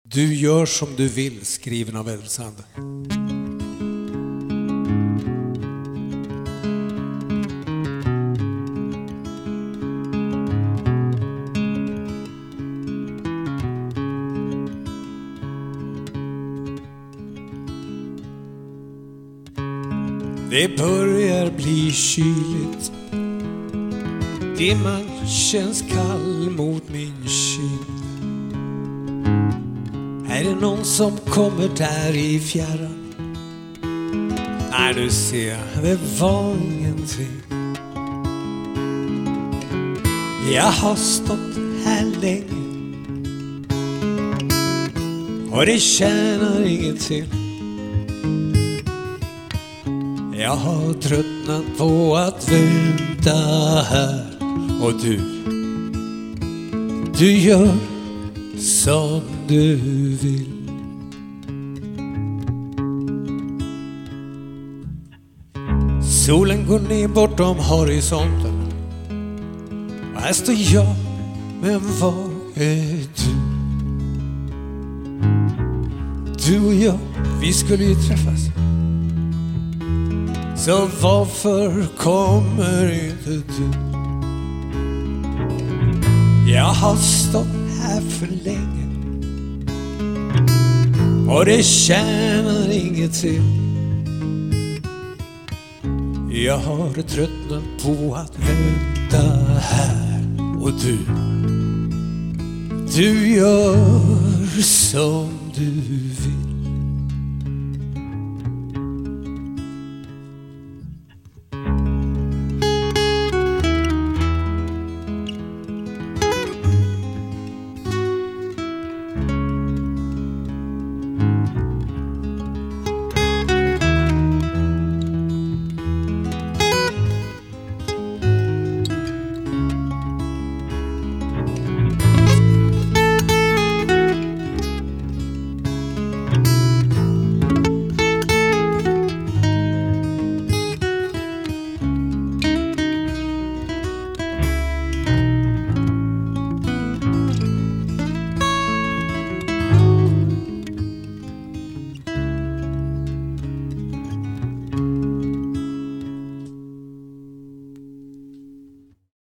Du gör som du vill, skriven av Elsand. Det börjar bli kyligt. Dimman känns kall mot min kind. Är det någon som kommer där i fjärran? Nej, du ser, det var ingenting. Jag har stått här länge och det tjänar ingenting. Jag har tröttnat på att vänta här. Och du gör som du vill. Solen går ner bortom horisonten. Och här står jag, men var är du? Du och jag, vi skulle ju träffas. Så varför kommer inte du? Jag har stått här för länge och det tjänar ingenting. Jag har tröttnat på att vänta här. Och du gör som du vill.